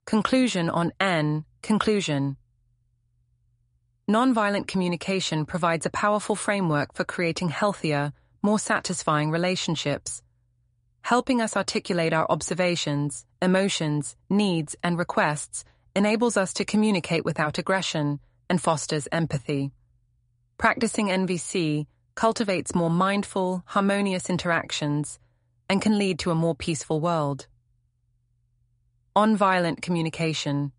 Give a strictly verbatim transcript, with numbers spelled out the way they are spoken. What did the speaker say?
Conclusion on N. Conclusion. Nonviolent communication provides a powerful framework for creating healthier, more satisfying relationships. Helping us articulate our observations, emotions, needs, and requests enables us to communicate without aggression and fosters empathy. Practicing N V C cultivates more mindful, harmonious interactions and can lead to a more peaceful world. Nonviolent communication.